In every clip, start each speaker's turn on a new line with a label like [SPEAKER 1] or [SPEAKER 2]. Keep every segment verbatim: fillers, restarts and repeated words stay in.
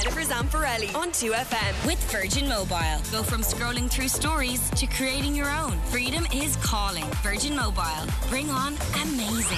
[SPEAKER 1] Jennifer Zamparelli on two F M.
[SPEAKER 2] With Virgin Mobile. Go from scrolling through stories to creating your own. Freedom is calling. Virgin Mobile. Bring on amazing.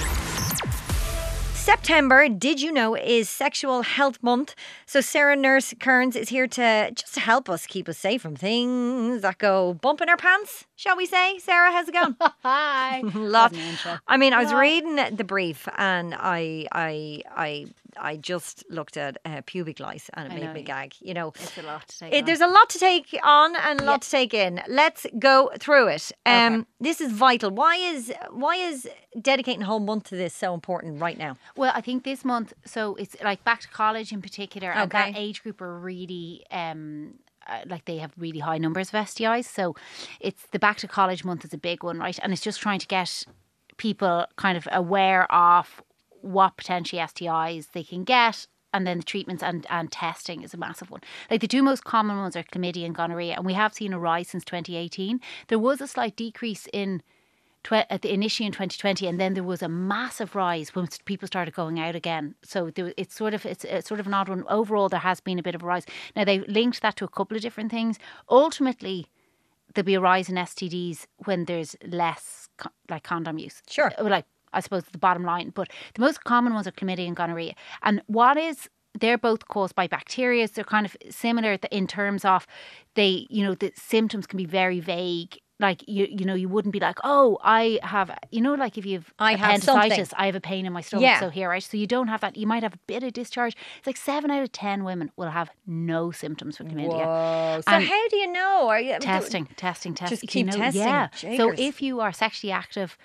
[SPEAKER 3] September, did you know, is Sexual Health Month. So Sarah Nurse Kearns is here to just to help us keep us safe from things that go bump in our pants, shall we say? Sarah, how's it going?
[SPEAKER 4] Hi.
[SPEAKER 3] Lot. I mean, I was reading the brief and I I I I just looked at uh, pubic lice and it
[SPEAKER 4] I
[SPEAKER 3] made
[SPEAKER 4] know,
[SPEAKER 3] me
[SPEAKER 4] yeah.
[SPEAKER 3] gag. You know,
[SPEAKER 4] It's a lot to take
[SPEAKER 3] it,
[SPEAKER 4] on.
[SPEAKER 3] there's a lot to take on and a lot
[SPEAKER 4] Yeah.
[SPEAKER 3] to take in. Let's go through it. Um,
[SPEAKER 4] Okay.
[SPEAKER 3] This is vital. Why is why is dedicating a whole month to this so important right now?
[SPEAKER 4] Well, I think this month, so it's like back to college in particular, and
[SPEAKER 3] Okay.
[SPEAKER 4] that age group are really, um, uh, like they have really high numbers of S T Is. So it's the back to college month is a big one, right? And it's just trying to get people kind of aware of what potentially S T Is they can get. And then the treatments and, and testing is a massive one. Like the two most common ones are chlamydia and gonorrhea. And we have seen a rise since twenty eighteen. There was a slight decrease in tw- at the initially in twenty twenty, and then there was a massive rise when people started going out again. So there, it's sort of it's, it's sort of an odd one. Overall, there has been a bit of a rise. Now they linked that to a couple of different things. Ultimately, there'll be a rise in S T Ds when there's less co- like condom use.
[SPEAKER 3] Sure.
[SPEAKER 4] Uh, Like I suppose the bottom line. But the most common ones are chlamydia and gonorrhea. And what is they're both caused by bacteria. They're kind of similar in terms of they, you know, the symptoms can be very vague. Like, you you know, you wouldn't be like, oh, I have, you know, like if you've
[SPEAKER 3] I have
[SPEAKER 4] appendicitis,
[SPEAKER 3] something.
[SPEAKER 4] I have a pain in my stomach.
[SPEAKER 3] Yeah.
[SPEAKER 4] So here, right? So you don't have that. You might have a bit of discharge. It's like seven out of ten women will have no symptoms for chlamydia.
[SPEAKER 3] Whoa. So
[SPEAKER 4] And
[SPEAKER 3] how do you know? Are you
[SPEAKER 4] Testing, testing, testing.
[SPEAKER 3] Just
[SPEAKER 4] You
[SPEAKER 3] keep
[SPEAKER 4] know-
[SPEAKER 3] testing.
[SPEAKER 4] Yeah. So
[SPEAKER 3] Jagers.
[SPEAKER 4] if you are sexually active,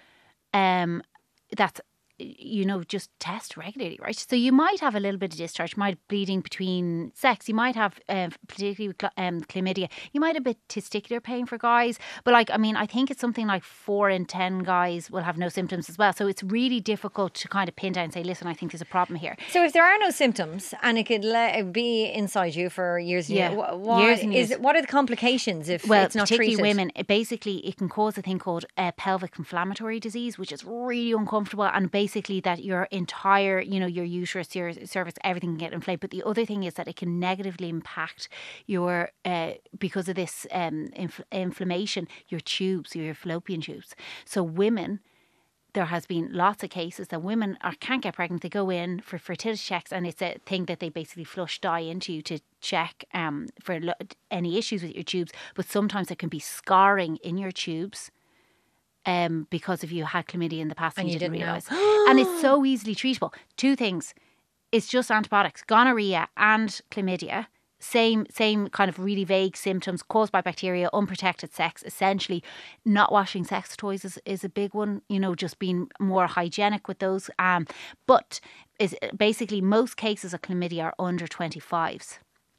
[SPEAKER 4] um, that's, you know, just test regularly, right? So you might have a little bit of discharge, might have bleeding between sex, you might have, uh, particularly with cl- um, chlamydia, you might have a bit testicular pain for guys. But like, I mean, I think it's something like four in ten guys will have no symptoms as well. So it's really difficult to kind of pin down and say, listen, I think there's a problem here.
[SPEAKER 3] So if there are no symptoms and it could le- be inside you for years and
[SPEAKER 4] Yeah.
[SPEAKER 3] years, what, what
[SPEAKER 4] Years and
[SPEAKER 3] is
[SPEAKER 4] years.
[SPEAKER 3] it, what are the complications if
[SPEAKER 4] Well,
[SPEAKER 3] it's not
[SPEAKER 4] particularly
[SPEAKER 3] treated?
[SPEAKER 4] women, it basically it can cause a thing called uh, pelvic inflammatory disease, which is really uncomfortable, and basically that your entire, you know, your uterus, your cervix, everything can get inflamed. But the other thing is that it can negatively impact your, uh, because of this um, inf- inflammation, your tubes, your fallopian tubes. So women, there has been lots of cases that women are, can't get pregnant. They go in for fertility checks, and it's a thing that they basically flush dye into you to check um, for lo- any issues with your tubes. But sometimes there can be scarring in your tubes um, because if you had chlamydia in the past and,
[SPEAKER 3] And
[SPEAKER 4] you
[SPEAKER 3] you
[SPEAKER 4] didn't,
[SPEAKER 3] didn't know.
[SPEAKER 4] realise. And it's so easily treatable. Two things. It's just antibiotics. Gonorrhea and chlamydia. Same same kind of really vague symptoms caused by bacteria, unprotected sex, essentially. Not washing sex toys is, is a big one, you know, just being more hygienic with those. Um, but is basically most cases of chlamydia are under twenty-fives.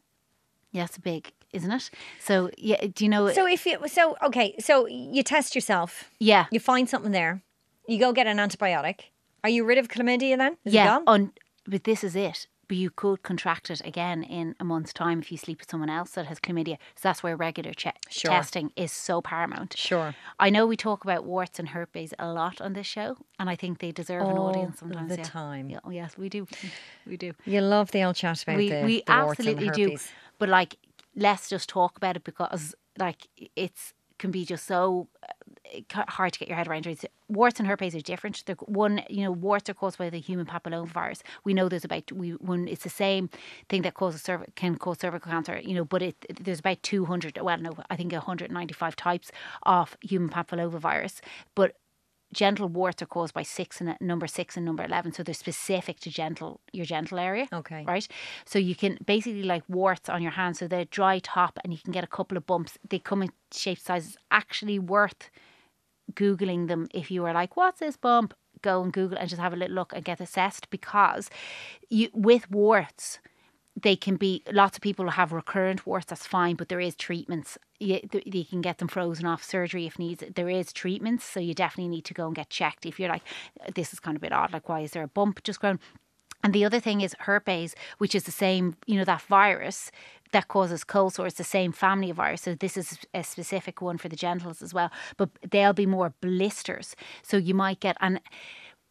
[SPEAKER 4] Yeah, that's big, isn't it? So, yeah, do you know...
[SPEAKER 3] So if you so okay, so you test yourself,
[SPEAKER 4] yeah.
[SPEAKER 3] you find something there, you go get an antibiotic. Are you rid of chlamydia then? Is
[SPEAKER 4] yeah,
[SPEAKER 3] it gone?
[SPEAKER 4] un- but this is it. But you could contract it again in a month's time if you sleep with someone else that has chlamydia. So that's where regular che-
[SPEAKER 3] Sure.
[SPEAKER 4] testing is so paramount.
[SPEAKER 3] Sure.
[SPEAKER 4] I know we talk about warts and herpes a lot on this show, and I think they deserve an
[SPEAKER 3] All
[SPEAKER 4] audience sometimes.
[SPEAKER 3] the
[SPEAKER 4] yeah.
[SPEAKER 3] time.
[SPEAKER 4] Yeah, oh, yes, we do. We do.
[SPEAKER 3] You love the old chat about
[SPEAKER 4] we
[SPEAKER 3] the,
[SPEAKER 4] we
[SPEAKER 3] the warts and
[SPEAKER 4] absolutely do.
[SPEAKER 3] herpes.
[SPEAKER 4] But like, let's just talk about it because like it's can be just so uh, hard to get your head around. It's, warts and herpes are different. They're one, you know, warts are caused by the human papillomavirus. We know there's about we when it's the same thing that causes cerv- can cause cervical cancer. You know, but it there's about two hundred. Well, no, I think one hundred ninety-five types of human papillomavirus, but genital warts are caused by six and number six and number eleven, so they're specific to genital your genital area.
[SPEAKER 3] Okay.
[SPEAKER 4] Right. So you can basically like warts on your hand, so they're dry top, and you can get a couple of bumps. They come in shape sizes. Actually worth googling them if you are like, what's this bump? Go and Google and just have a little look and get assessed, because you with warts, they can be, lots of people have recurrent warts, that's fine, but there is treatments. You, you can get them frozen off, surgery if needs. There is treatments, so you definitely need to go and get checked. If you're like, this is kind of a bit odd, like why is there a bump just grown? And the other thing is herpes, which is the same, you know, that virus that causes cold sores, the same family of virus. So this is a specific one for the genitals as well, but they'll be more blisters. So you might get, and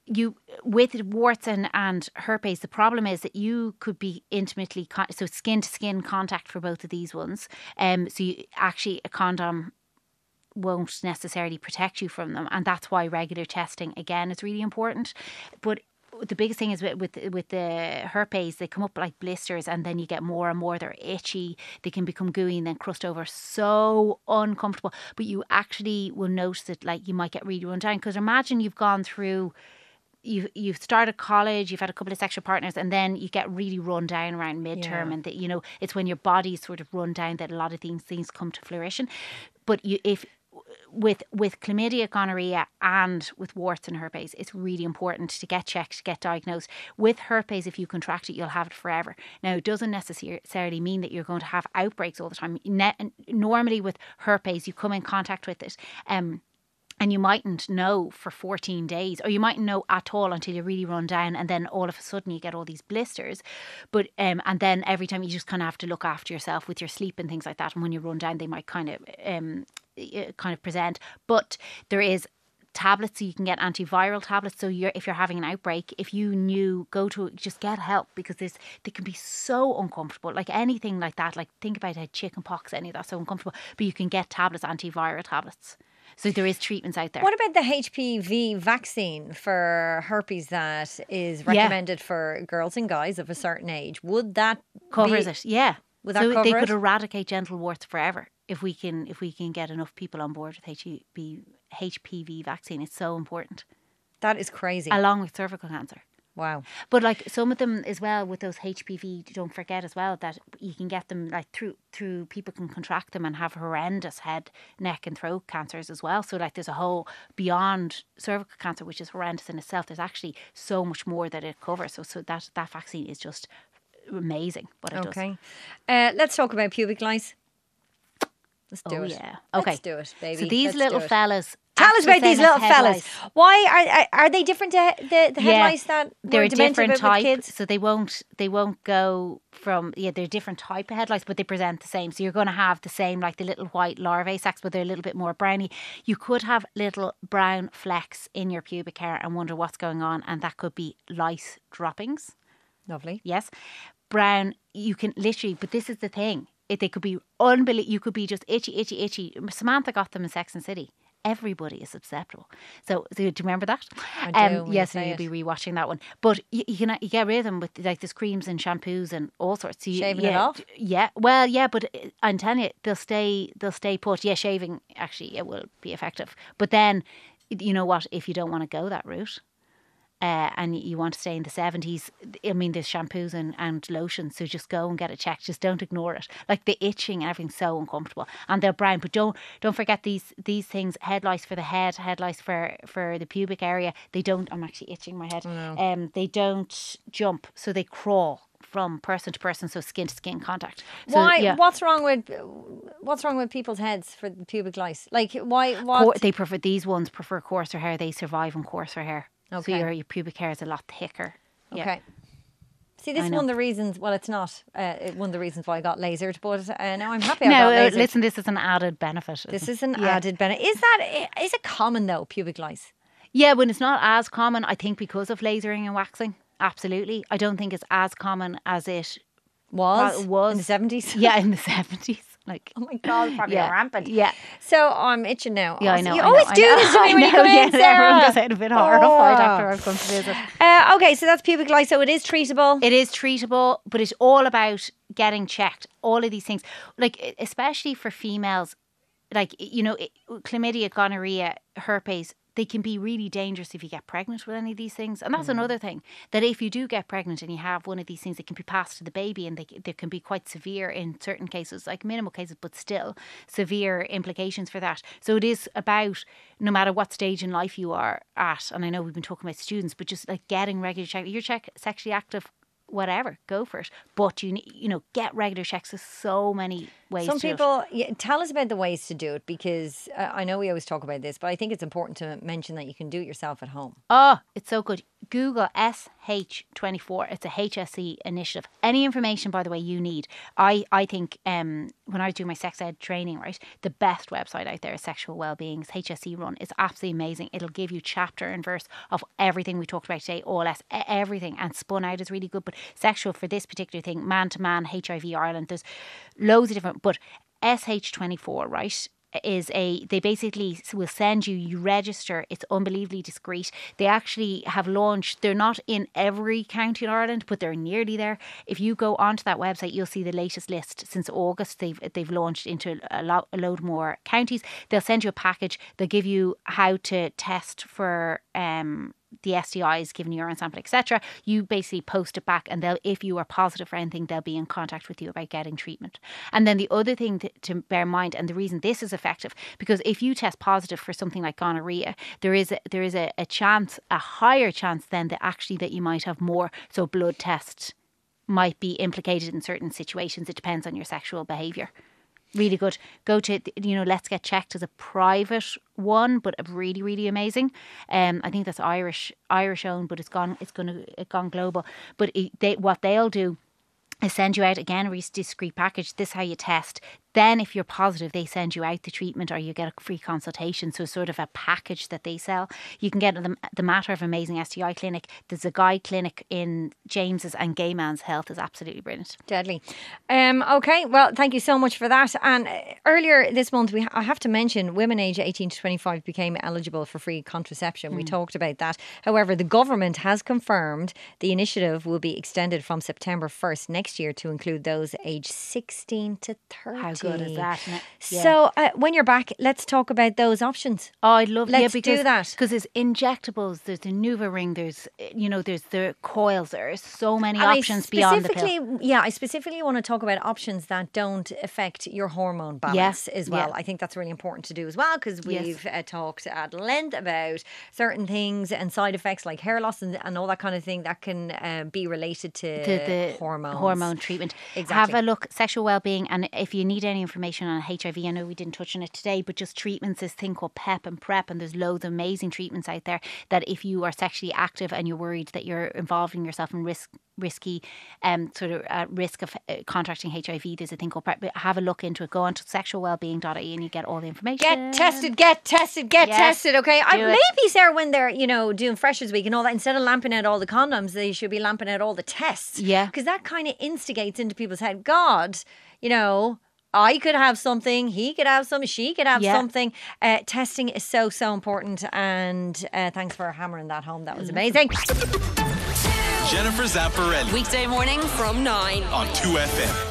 [SPEAKER 4] you with warts and, and herpes, the problem is that you could be intimately con- so skin to skin contact for both of these ones. Um, so you actually a condom won't necessarily protect you from them, and that's why regular testing again is really important. But the biggest thing is with, with with the herpes, they come up like blisters, and then you get more and more. They're itchy. They can become gooey and then crust over. So uncomfortable. But you actually will notice that, like, you might get really run down. Because imagine you've gone through, you you've started college, you've had a couple of sexual partners, and then you get really run down around midterm,
[SPEAKER 3] Yeah.
[SPEAKER 4] and that, you know, it's when your body's sort of run down that a lot of these things come to fruition. But you if with with chlamydia, gonorrhea, and with warts and herpes, it's really important to get checked, to get diagnosed. With herpes, if you contract it, you'll have it forever. Now, it doesn't necessarily mean that you're going to have outbreaks all the time. Ne- normally with herpes, you come in contact with it, um, and you mightn't know for fourteen days, or you mightn't know at all until you really run down, and then all of a sudden you get all these blisters. But um, and then every time you just kind of have to look after yourself with your sleep and things like that. And when you run down, they might kind of um, kind of present. But there is tablets, so you can get antiviral tablets. So you're, if you're having an outbreak, if you knew, go to just get help, because this they can be so uncomfortable. Like anything like that, like think about how chicken pox, any of that's so uncomfortable. But you can get tablets, antiviral tablets. So there is treatments out there.
[SPEAKER 3] What about the H P V vaccine for herpes that is recommended yeah. for girls and guys of a certain age? Would that
[SPEAKER 4] covers
[SPEAKER 3] be,
[SPEAKER 4] it? Yeah.
[SPEAKER 3] Would that
[SPEAKER 4] so
[SPEAKER 3] cover
[SPEAKER 4] they
[SPEAKER 3] it?
[SPEAKER 4] could eradicate genital warts forever if we can if we can get enough people on board with H P V vaccine. It's so important.
[SPEAKER 3] That is crazy.
[SPEAKER 4] Along with cervical cancer.
[SPEAKER 3] Wow.
[SPEAKER 4] But like some of them as well with those H P V, don't forget as well that you can get them like through through people can contract them and have horrendous head, neck and throat cancers as well. So like there's a whole beyond cervical cancer, which is horrendous in itself. There's actually so much more that it covers. So so that that vaccine is just amazing what it
[SPEAKER 3] okay.
[SPEAKER 4] does.
[SPEAKER 3] Okay. Uh, let's talk about pubic lice. Let's do
[SPEAKER 4] oh,
[SPEAKER 3] it.
[SPEAKER 4] yeah. Okay.
[SPEAKER 3] Let's do it, baby.
[SPEAKER 4] So these
[SPEAKER 3] Let's
[SPEAKER 4] little fellas.
[SPEAKER 3] Tell us about these little fellas.
[SPEAKER 4] Lice.
[SPEAKER 3] Why are, are are they different to the, the head
[SPEAKER 4] yeah,
[SPEAKER 3] lice that
[SPEAKER 4] they're
[SPEAKER 3] were
[SPEAKER 4] a
[SPEAKER 3] demented
[SPEAKER 4] different
[SPEAKER 3] with
[SPEAKER 4] type,
[SPEAKER 3] kids?
[SPEAKER 4] so they won't they won't go from yeah they're a different type of head lice, but they present the same. So you're going to have the same, like the little white larvae sacs, but they're a little bit more browny. You could have little brown flecks in your pubic hair and wonder what's going on, and that could be lice droppings.
[SPEAKER 3] Lovely.
[SPEAKER 4] Yes, brown. You can literally, but this is the thing. It, they could be unbelievable. You could be just itchy, itchy, itchy. Samantha got them in Sex and the City. Everybody is susceptible. So, so do you remember that?
[SPEAKER 3] I do.
[SPEAKER 4] Um,
[SPEAKER 3] when
[SPEAKER 4] yes,
[SPEAKER 3] you
[SPEAKER 4] and
[SPEAKER 3] say
[SPEAKER 4] you'll
[SPEAKER 3] it.
[SPEAKER 4] be rewatching that one. But you, you can you get rid of them with like there's creams and shampoos and all sorts. So you,
[SPEAKER 3] Shaving
[SPEAKER 4] yeah,
[SPEAKER 3] it off?
[SPEAKER 4] Yeah. Well, yeah, but I'm telling you, they'll stay. They'll stay put. Yeah, shaving actually it will be effective. But then, you know what? If you don't want to go that route. Uh, and you want to stay in the seventies, I mean, there's shampoos and, and lotions, so just go and get it checked. Just don't ignore it. Like the itching and everything's so uncomfortable, and they're brown. But don't don't forget these these things. Head lice for the head, head lice for for the pubic area. They don't. I'm actually itching my head.
[SPEAKER 3] No.
[SPEAKER 4] Um, they don't jump, so they crawl from person to person, so skin to skin contact. So,
[SPEAKER 3] Why?
[SPEAKER 4] yeah.
[SPEAKER 3] What's wrong with what's wrong with people's heads for the pubic lice? Like why? What?
[SPEAKER 4] Cor- they prefer these ones. Prefer coarser hair. They survive on coarser hair.
[SPEAKER 3] Okay.
[SPEAKER 4] So your your pubic hair is a lot thicker. Yeah.
[SPEAKER 3] Okay. See, this
[SPEAKER 4] I
[SPEAKER 3] is
[SPEAKER 4] know.
[SPEAKER 3] one of the reasons. Well, it's not uh, one of the reasons why I got lasered, but uh, now I'm happy I
[SPEAKER 4] No,
[SPEAKER 3] got
[SPEAKER 4] uh,
[SPEAKER 3] lasered.
[SPEAKER 4] listen, this is an added benefit.
[SPEAKER 3] This is an
[SPEAKER 4] Yeah.
[SPEAKER 3] added benefit. Is that is it common though? Pubic lice.
[SPEAKER 4] Yeah, when it's not as common, I think because of lasering and waxing. Absolutely. I don't think it's as common as it
[SPEAKER 3] Was
[SPEAKER 4] uh, was
[SPEAKER 3] in the seventies.
[SPEAKER 4] Yeah, in the seventies. Like,
[SPEAKER 3] Oh my God, probably
[SPEAKER 4] yeah,
[SPEAKER 3] rampant.
[SPEAKER 4] Yeah.
[SPEAKER 3] So I'm itching now.
[SPEAKER 4] Yeah, I
[SPEAKER 3] Also,
[SPEAKER 4] know.
[SPEAKER 3] You
[SPEAKER 4] I
[SPEAKER 3] always
[SPEAKER 4] know,
[SPEAKER 3] do
[SPEAKER 4] I know,
[SPEAKER 3] this to me
[SPEAKER 4] I
[SPEAKER 3] when you
[SPEAKER 4] know,
[SPEAKER 3] come
[SPEAKER 4] yeah,
[SPEAKER 3] in, Sarah.
[SPEAKER 4] Everyone gets out a bit horrified
[SPEAKER 3] Oh.
[SPEAKER 4] after I've come to visit.
[SPEAKER 3] Uh, okay, so that's pubic lice. So it is treatable.
[SPEAKER 4] It is treatable, but it's all about getting checked. All of these things, like especially for females, like you know, it, chlamydia, gonorrhea, herpes. They can be really dangerous if you get pregnant with any of these things. And that's mm. another thing, that if you do get pregnant and you have one of these things, it can be passed to the baby, and they, they can be quite severe in certain cases, like minimal cases, but still severe implications for that. So it is about, no matter what stage in life you are at, and I know we've been talking about students, but just like getting regular check. You're check, sexually active, whatever, go for it. But you need, you know, get regular checks. There's so many ways
[SPEAKER 3] Some
[SPEAKER 4] to do it.
[SPEAKER 3] people, yeah, tell us about the ways to do it, because uh, I know we always talk about this, but I think it's important to mention that you can do it yourself at home.
[SPEAKER 4] Oh, it's so good. Google S H twenty-four. It's a H S E initiative. Any information, by the way, you need. I, I think um, when I was doing my sex ed training, right, the best website out there is Sexual Wellbeing. It's H S E run. It's absolutely amazing. It'll give you chapter and verse of everything we talked about today, O L S, everything. And Spun Out is really good. But sexual, for this particular thing, man to man, H I V Ireland, there's loads of different, but S H twenty-four, right, is a, they basically will send you, you register, it's unbelievably discreet. They actually have launched, they're not in every county in Ireland, but they're nearly there. If you go onto that website, you'll see the latest list since August. They've they've launched into a, lot, a load more counties. They'll send you a package. They'll give you how to test for um the S T Is, given your urine sample, et cetera. You basically post it back, and they'll, if you are positive for anything, they'll be in contact with you about getting treatment. And then the other thing to, to bear in mind, and the reason this is effective, because if you test positive for something like gonorrhea, there is a, there is a, a chance, a higher chance then that actually that you might have more. So blood tests might be implicated in certain situations. It depends on your sexual behaviour. Really good. Go to, you know, Let's Get Checked as a private one, but really, really amazing. Um, I think that's Irish, Irish owned, but it's gone, it's going to, it's gone global. But it, they, what they'll do is send you out again a discreet package. This is how you test. Then if you're positive, they send you out the treatment or you get a free consultation. So sort of a package that they sell. You can get the, the Matter of Amazing S T I clinic. There's a guy clinic in James's, and Gay Man's Health is absolutely brilliant.
[SPEAKER 3] Deadly. Um, okay, well, thank you so much for that. And uh, earlier this month, we I have to mention, women aged eighteen to twenty-five became eligible for free contraception. Mm. We talked about that. However, the government has confirmed the initiative will be extended from September first next year to include those aged sixteen to thirty.
[SPEAKER 4] How good is that? Isn't it? Yeah.
[SPEAKER 3] So uh, when you're back, let's talk about those options.
[SPEAKER 4] Oh, I'd love
[SPEAKER 3] let's
[SPEAKER 4] yeah, because,
[SPEAKER 3] do that.
[SPEAKER 4] Because there's injectables, there's the NuvaRing, there's, you know, there's the coils. There's so many
[SPEAKER 3] and
[SPEAKER 4] options beyond the pill.
[SPEAKER 3] Yeah, I specifically want to talk about options that don't affect your hormone balance
[SPEAKER 4] yeah.
[SPEAKER 3] as well.
[SPEAKER 4] Yeah.
[SPEAKER 3] I think that's really important to do as well, because we've
[SPEAKER 4] yes.
[SPEAKER 3] uh, talked at length about certain things and side effects like hair loss and, and all that kind of thing that can uh, be related to
[SPEAKER 4] the, the
[SPEAKER 3] hormones.
[SPEAKER 4] hormone treatment.
[SPEAKER 3] Exactly.
[SPEAKER 4] Have a look, Sexual Wellbeing, and if you need any information on H I V, I know we didn't touch on it today, but just treatments, this thing called PEP and PrEP, and there's loads of amazing treatments out there that if you are sexually active and you're worried that you're involving yourself in risk risky um sort of uh, risk of uh, contracting H I V, there's a thing called PrEP. Have a look into it. Go on to sexual wellbeing dot I E and you get all the information.
[SPEAKER 3] Get tested, get tested, get
[SPEAKER 4] yes,
[SPEAKER 3] tested, okay? I,
[SPEAKER 4] it.
[SPEAKER 3] maybe, Sarah, when they're, you know, doing Freshers Week and all that, instead of lamping out all the condoms, they should be lamping out all the tests.
[SPEAKER 4] Yeah.
[SPEAKER 3] Because that kind of instigates into people's head, God, you know, I could have something, he could have something, she could have
[SPEAKER 4] yeah.
[SPEAKER 3] something. Uh, testing is so, so important. And uh, thanks for hammering that home. That was amazing.
[SPEAKER 1] Jennifer Zamparelli. Weekday morning from nine
[SPEAKER 5] on two F M.